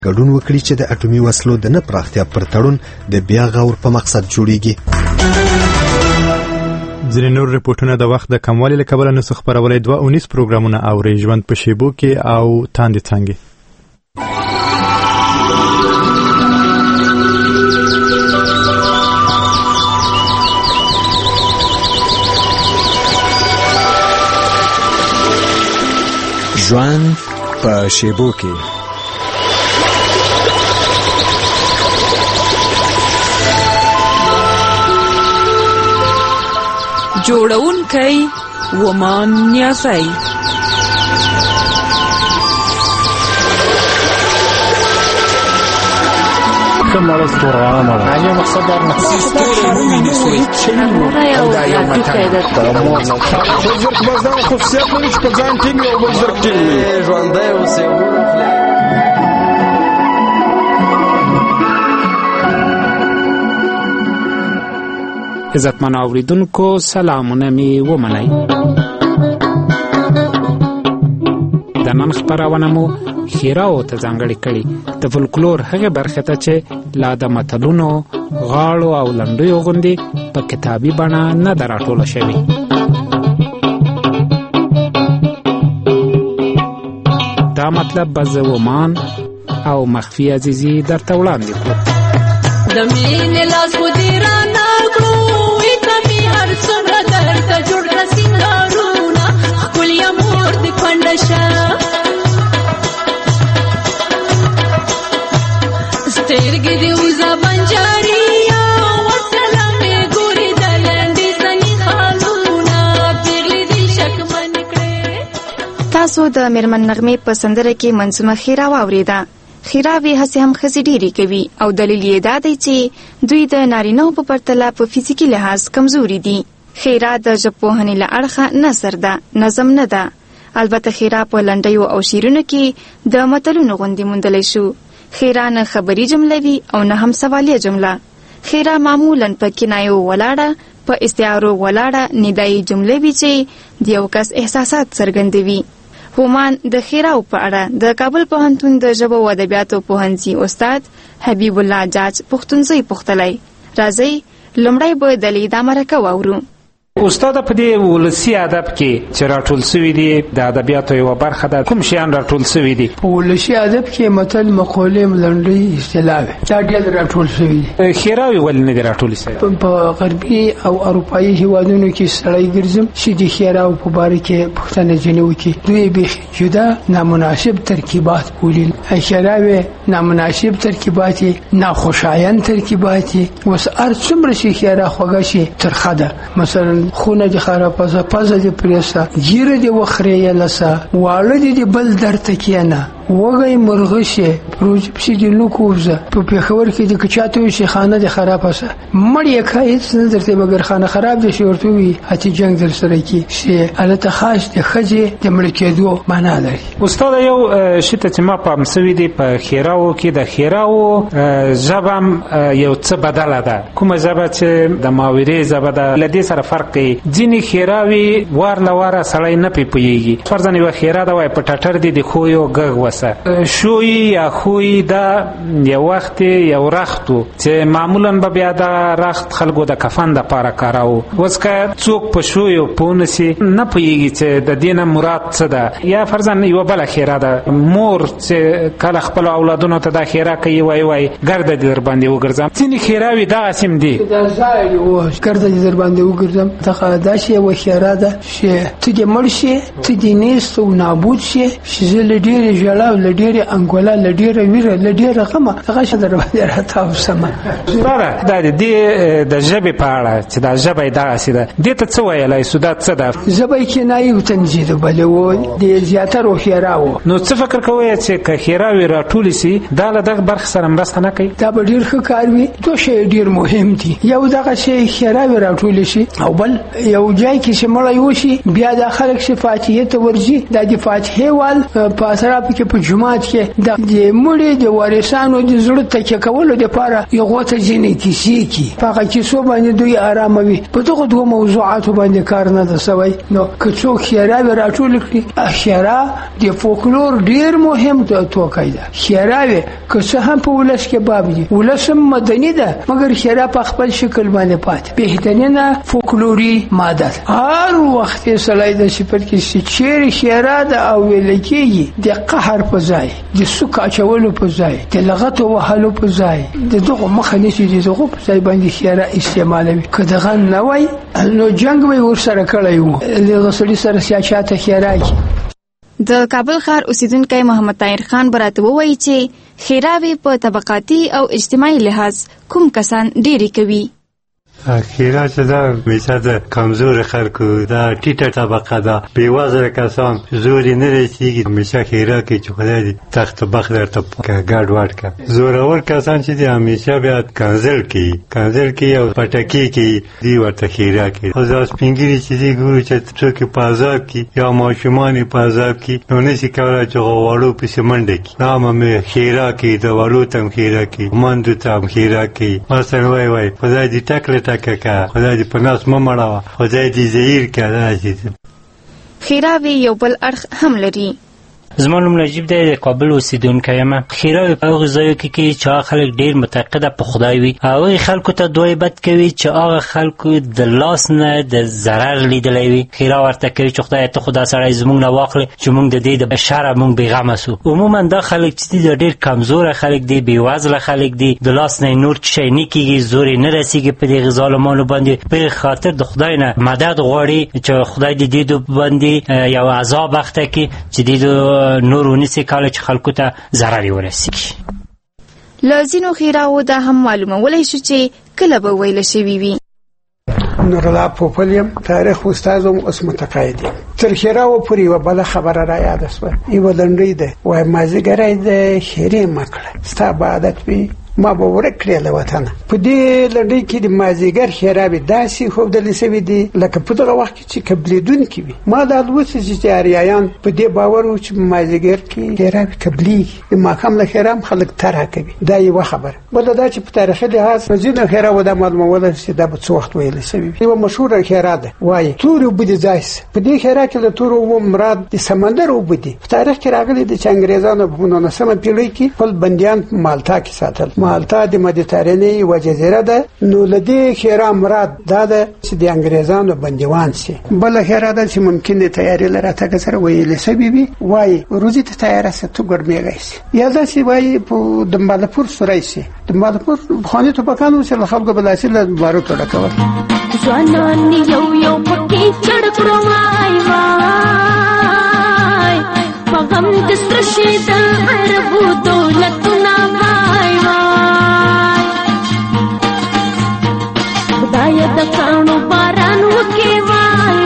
ګډون وکړي چې د اټومي وسلو د نه پراختیا پر تړون د بیا غور په مقصد جوړیږي. ځینې نور رپورټونه د وخت د کموالي له کبله نسو خپرولای 2 پروګرامونه اوري، ژوند په شیبو کې او تاندې څانګې. ژوند په شیبو کې. جوړونکی ومان نیازی. کمال استورانه مالا آیا مقصد در نفسی رومی نسوی دا یو متن بزرگ بازدان خصوصیت نویش پزان تیمی و بزرگ تیمی جوانده و سیور عزتمن اوریدونکو سلامونه می ومنئ. د نن خبرونه مو خیراو ته ځانګړې کړي د فولکلور هغه برخه ته چې لا د متلونو غاړو او لنډیو غوندې په کتابي بڼه نه دراټوله شوي. دا مطلب به زه ومان او مخفي عزیزي درته وړاندې کړو. د مینې لاس خو دې رانه کړو وي کمې هر څومره درته جوړ کړه سینګارونه ښکليه مور دې کونډه شه سترګې دې وزه بنجاري ورسره مې ګورې د لنډې ځنې خالونه پیغلې دې شکمن کړې. تاسو د میرمن نغمې په سندره کې منظومه خیرا واورېده. خیراوي هسې هم ښځې ډېرې کوي او دلیل یې دا دی چې دوی د نارینهو په پرتله په فزیکي لحاظ کمزوري دي. خیرا د ژبپوهنې له اړخه نثر ده، نظم نه ده. البته خیرا په لنډیو او شعرونو کې د متلونو غوندې موندلی شو. خیرا نه خبري جمله وي او نه هم سوالیه جمله. خیرا معمولا په کنایو ولاړه، په استعارو ولاړه ندایي جملې وي چې د یو کس احساسات څرګندوي. هومان د خیراو په اړه د کابل پوهنتون د ژبو او ادبیاتو پوهنځي استاد حبیب الله جاج پښتونځي پوښتلی. راځئ لومړی به د لیدا مرکه واورو. استاد په دې ولسی ادب کې چې راټول شوی دی د ادبیاتو یو برخه ده، کوم شیان راټول شوی دي؟ په ولسی ادب کې متل، مقولې، لنډۍ، اصطلاح دا ډېر راټول شوی دي. خیراوي ولې نه دي راټول شوی؟ په غربي او اروپایي هیوادونو کې سړی ګرځم چې د خیراو په باره کې پوښتنه ځینې وکړي، دوی بیخي جدا نامناسب ترکیبات بولي. خیراوي نامناسب ترکیبات، ناخوشایند ترکیبات. اوس هر څومره چې خیرا خوږه شي ترخه ده. مثلا خونه دي خرابه، پزه دي پریسه، ګیره دي وخریه لسه، واړه دي بل درته کېنه، وګي مرغشه پروژ پسې دي لوکوزه. په پیښور کې د کچاتو شي خانه دي خرابه سه مړی کایت نه درته مګر خانه خراب دي شورته وي اته جنگ در سره کې شي الته خاص د خځه د مړ کېدو معنا لري. استاد یو شته چې ما په مسوي دي په خیراو کې د خیراو ژبم یو څه بدله ده. کومه ژبه چې د ماوري ژبه ده لدې سره فرق کوي. ځینې خیراوي وار لواره سړی نه پیږي. فرضاً یو خیرا ده وای په ټټر دي د خو یو غغ شوی یا خوی دا یو وخت یو رختو چې معمولا به بیا دا رخت خلکو د کفن د پاره کاراو. اوس که څوک په شوی پونسي نه پوهیږي چې د دینه مراد څه ده، یا فرضاً یو بل خیره ده مور چې کله خپل اولادونو ته د خیره کوي وای ګرده در باندې وګرځم. ځینې خیراوي دا اسیم دي دا ځای و ګرده در باندې وګرځم دا شی و خیره ده چې ته دې مرشي ته دې نیست او نابود شي چې لډیر جلا لډیره انګولا لډیره ویره لډیره غمه هغه څه در باندې راتاو سم. سره د دې د ژبې په اړه چې د ژبې د اسیده د ته څه ویلای سودا څه ده؟ ژبې کې نه یو تنجید بل و د زیاتره خیراو. نو څه فکر کوی چې که خیراوي راټول سي دا له دغه برخه سره مرسته نه کوي؟ دا به ډیر ښه کار وي. دوه شی ډیر مهم دي. یو دغه شی خیراوي راټول شي او بل یو ځای کې چې مړی وشي بیا د خلک صفاتیه ته ورځي د فاتحه وال په سره کې په جماعت کې د مړي د وارثانو د زړه تکیه کولو لپاره یو غوته ځینې کیسې کی هغه کیسو باندې دوی آرام وي. په دغه دوه موضوعاتو باندې کار نه ده سوی. نو که څوک خیراوي راټول کړي خیرا د فولکلور ډیر مهم توکی ده. خیراوي که څه هم په ولس کې باب دي ولس مدني ده مګر خیرا په خپل شکل باندې پات بهترینه فولکلوري ماده هر وخت سړی د شپږ کې چیرې خیرا ده او لکېږي د قهر په ځای د سوک اچولو په ځای د لغت وهلو په ځای د دغه مخه نشي دغه په ځای باندې خیرا استعمالوي. که دغه نه وای نو جنگ به ورسره کړی وو د غسړي سره سیاست خیرا کی. د کابل ښار اوسیدونکی محمد طاهر خان براته وایي چې خیراوي په طبقاتي او اجتماعي لحاظ کوم کسان ډېری کوي. خیرا چې دا میشه د کمزور خلکو دا ټیټه طبقه ده بېوزله کسان زوري نه رسېږي همیشه خیرا کوي چې خدای دې تخت بخت درته ګډ وډ کړه. زورور کسان چې دي همیشه بیا کنځل کوي او پټکي کوي دي ورته خیرا کوي. خو دا سپین ږیري چې دي ګورو چې څوک په عذاب کي یا ماشومان یې په عذاب کي نو نشي کولی چې غواړو پسې منډه کړي دا هم خیرا کوي د والو ته هم خیرا کوي مندو ته هم خیرا کوي. مثلا وای خدای دې ټکله خدای دې په ناس مه مړوه خدای دې زهیر کړه. خیراوي یو بل اړخ هم لري. زما نوم نجیب دی د کابل اوسیدونکی یم. خیراوي په هغو ځایو کې کوي چې هغه خلک ډېر متعقده په خدای وي. هغوی خلکو ته دوی بد کوي چې هغه خلکو د لاس نه د ضرر لیدلی وي. خیرا ورته کوي چې خدای ته خو دا سړی زموږ نه واخلي چې موږ د دې د شره موږ بېغمه سو. عموما دا خلک چې دي ډېر کمزوره خلک دي بېوزله خلک دي د لاس نه نور شی نه کېږي زور یې نه رسېږي په دغې ظالمانو باندې په خاطر د خدای نه مدد غواړي چې خدای د دې باندې یو عذاب اخته کړي چې دې نور ونیسي کاله چې خلکو ته ضرر یې ورسېږي. له ځینو خیراوو دا هم معلومولی شو چې کله به ویله شوي وي. نورالله پوپل یم تاریخ استاد هم اوس متقاعد یم. تر خیراوو پورې یوه بله خبره را یاده شوه یوه لنډۍ ده وایي مازدیګری د خیرې مه کړه ستا به عادت وي ما به ورک کړې له وطنه. په دې لنډۍ کې د مازدیګر خیراوې داسې ښودلې شوي دي لکه په دغه وخت کې چې قبلېدونکي وي. ما دا لوستي چې اریایان په دې باور وو چې په مازدیګر کې خیراوې قبلېږي د ماښام له خیرا هم خلک طرحه کوي. دا یوه خبره. بله دا چې په تاریخي لحاظ ځینو خیراوو دا معلوموله چې دا به څه وخت ویلی شوي وي. یوه مشهوره خیرا ده وایي تورې اوبه دې ځای سه. په دې خیرا کې د تورو اوبو مراد د سمندر اوبه دي. په تاریخ کې راغلي دي چې انګریزانو په 19مه پېړۍ کې خپل بندیان په مالټا کې ساتل. مالټا د مدیترانې یوه جزیره ده. نو له دې خیرا مراد دا ده چې د انګریزانو بندیوان شي. بله خیرا ده چې ممکن د تیارې له راتګه سره ویلې شوي وي وایي روزي ته تیاره شه تو ګرمېږی شي یا داسې وایي په دمبالپور سوری شي. دمبالپور پخواني ټوپکان وو چې له خلکو به داسې له باروتو ډکول. ځوانان یو پکې چړ کړو وای وای په غم د سره شي د عربو دولتونه وای وای خدای د کاڼو باران وکړي وای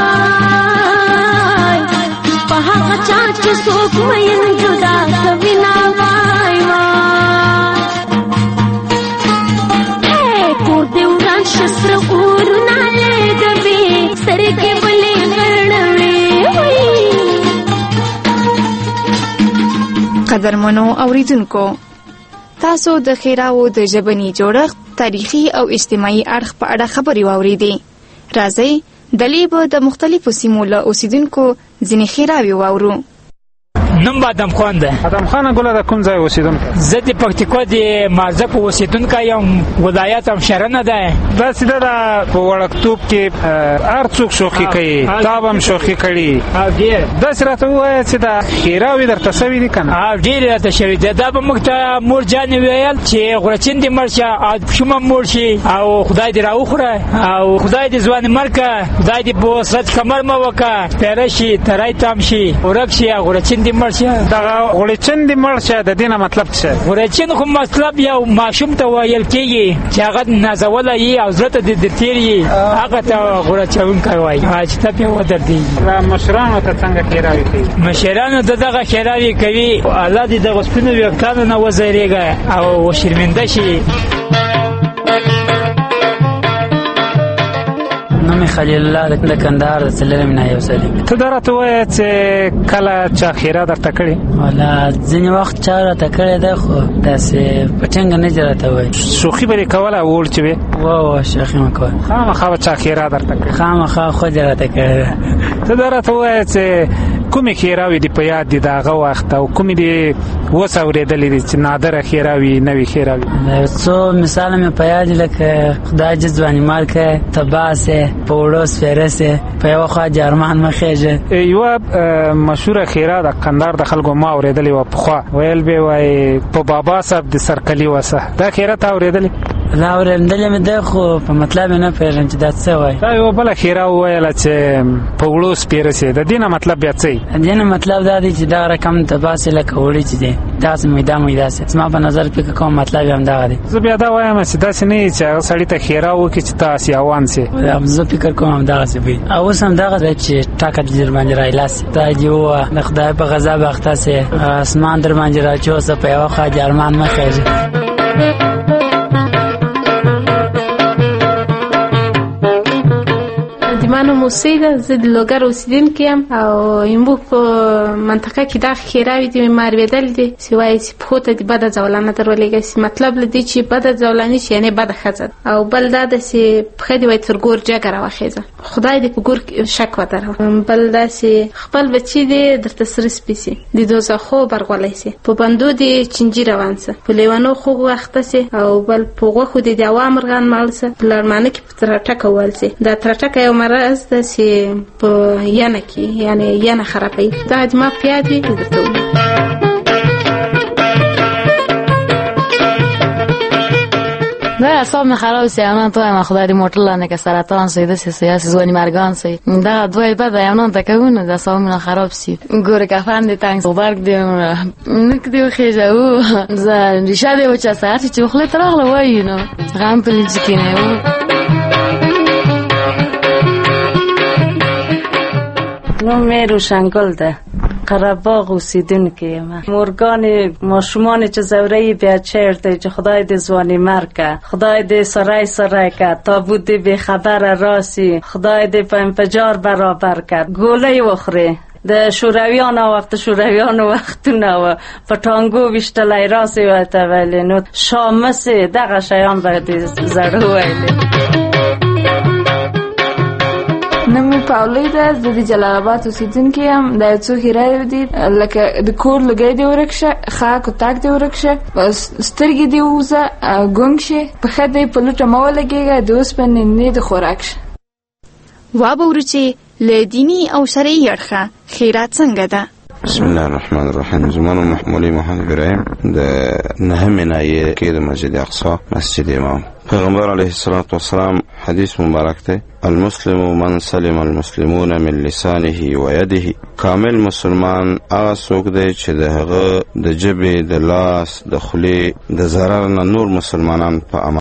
وای په هغه چا چې څوک مین جدا کوي نه وای وای کور دې وران شسر اورونه لګوي سترګې بلې غړوي. قدرمنو اوریدونکو تاسو د خیراوو د ژبني جوړښت تاریخي او اجتماعي اړخ په اړه خبرې واورېدې. راځئ دلې به د مختلفو سیمو له اوسیدونکو ځینې خیراوې واورو. نوم به ادم خان ده. ادم خان ګله د کوم ځای اوسیدونکی؟ زه د پکتیکا د مارزک اوسیدونکی یم. ولایت هم شرنه ده. دا سیده ده په وړکتوب کې هر څوک شوخي کوي تا به هم شوخي کړي. داسې راته ووایه چې دا خیراوې درته سوي دي که نه؟ ډېرې راته شوي دي. دا به موږ ته مور جانې ویل چې غوړچین دې مړ شه او پښوم هم مړ شي او خدای دې راوخوره او خدای دې ځوانې مړ کړه خدای دې په سرج کمر مه وکړه پیره شي تری تام شي ورک شي غوړچین دې مړ شه. دغه غوړچین دې مړ شه د دې نه مطلب څه؟ غوړچین خو مطلب یو ماشوم ته ویل کېږي چې هغه نازولی یي او زړه ته دې تېر یي هغه ته غوړچونکی وایي چې ته پرې ودردېږي. مشرانو ته څنګه خیراوې کوي؟ مشرانو ته دغه خیراوې کوي الله دې دغه سپینو ویښتانو نه وځرېږه او شرمنده شي. نوم خلیل الله د کندهار د سلیم نه یو سلیم. ته درته وایې چې کله چا خیره درته کړې؟ ولا ځینې وخت چا راته کړې ده خو داسې په ټینګه نه دې راته وایي. شوخي به دې کوله وړ چې وې؟ وه شوخي مه کوه. خامخا به چا خیره درته کړې؟ خامخا خو دې راته کړې ده. ته درته وایې چې کومې خیراوې دې په یاد دي د هغه وخت او کومې دې اوس اورېدلې دي چې نادره خیراوي نوې خیراوي؟ څو مثاله مې په یاد دي لکه خدای دې ځواني مال کړې ته باسې په وړو سپېره سې په یوه خوا جرمان مه خېږه. یوه مشهوره خیره د قندهار د خلکو ما اورېدلې وه پخوا ویل به وایي په بابا صاحب د سرکلي وسه. دا خیره ته اورېدلې؟ لا اورېدلې مې ده خو په مطلب یې نه پوهېږم چې دا څه وایي. دا یوه بله خیره وویله چې په وړو سپېره سې. د دې نه مطلب بیا څه د دې نه مطلب دا دی چې دغه رقم ته باسې لکه وړي چې دی داسې میده میده سې. زما په نظر فکر کوم مطلب یې همدغه دی. زه بیا دا وایم چې داسې نه وي چې هغه سړي ته خیره وکړي چې ته اسیاوان سې. زه فکر کوم همدغسې وي. اوس همدغه دی چې ټاکه دې در باندې رایله سې. خدای دې ووایه د خدای په غضب اخته سې اسمان در باندې راچوسه په یوه خوا جرمان مه خېږي. منو موسی ده. زه د لوګر اوسیدونکې یم او یمبوک په منطقه کې دا خیراوي دي مې اورېدلې دي چې وایي چې پښو ته دې بده ځولانه در ولېږي. مطلب له دې چې بده ځولاني چې یعنې بده ښځه ده او بل دا ده چې پښه دې وایي تر ګور جګه راوخېږه. خدای دې په ګور شک ودروه. بل دا چې خپل بچي دې درته سره سپي سي د دوزخو برغولی سي په بندو دې چینجي روان سه په لیوانو خوږ وخته سي او بل په غوښو دې د هوا مرغان مړ سه په لړمانه کې په ترټکه وویل سي. دا ترټکه یو مرض ده چې په ینه کې یعنې ینه خرابوي. دا د ما په یاد وي درته ووایم. دا اعصاب مې خراب سي اونان ته وایم خدای دې موټر لانه که سرطان سي داسې سیاسي ځواني مرګان سي دا دوی بده اونان ته کوونه د اعصاب مې خراب سي. ګوره کفن دې تنګ غبرګ دې نک دې وخېږه او زه ریشه دې وچه ساعت چې خپل تراغله وایي نو غم په لږ کې نه و. نوم مې روشنګل ده. قره‌باغ اوسیدونکې یم. مورګان ماشومان چې زوره بیا چیرته چې خدای دې ځواني مرکه خدای دې سرای سرای که تابوت دې بې خبره راسی خدای دې په انفجار برابر کرد ګولۍ وخوری. د شورویانو وخت شورویانو وختونه و په ټانګو ویشتلی راسې ورته ویلې نو شامسې دغه شیان به دې زړه ویلې. نوم مې پاولۍ ده. زه د جلال آباد اوسیدونکې یم. دا یو څو خیراوې دي لکه د کور لوګی دې ورک شه خاک و تاک دې ورک شه سترګې دې ووځه ګونګ شې پښه دې په لوټه مه ولګېږه د اوسپنې نه دې خوراک شه. وابه ورچې له دیني او شرعي اړخه خیرات څنګه ده؟ بسم الله الرحمن الرحیم. زمانو محمولی محمد ابراهیم د نهمې ناحیې کې د مسجد اقصا مسجد امام. پیغمبر علیه الصلاة والسلام حدیث مبارک ده المسلم من سلم المسلمون من لسانه و یده. کامل مسلمان هغه څوک دی چې د هغه د جبې د لاس د خولې د ضرر نه نور مسلمانان په